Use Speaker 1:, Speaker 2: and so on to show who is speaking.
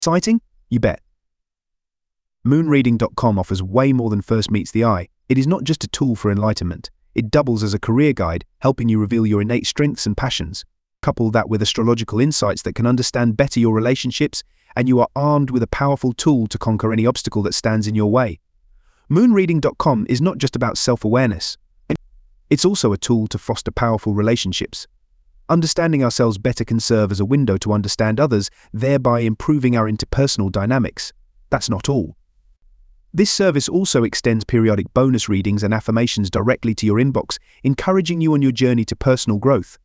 Speaker 1: Exciting? You bet. Moonreading.com offers way more than first meets the eye. It is not just a tool for enlightenment. It doubles as a career guide, helping you reveal your innate strengths and passions. Couple that with astrological insights that can understand better your relationships, and you are armed with a powerful tool to conquer any obstacle that stands in your way. Moonreading.com is not just about self-awareness. It's also a tool to foster powerful relationships. Understanding ourselves better can serve as a window to understand others, thereby improving our interpersonal dynamics. That's not all. This service also extends periodic bonus readings and affirmations directly to your inbox, encouraging you on your journey to personal growth.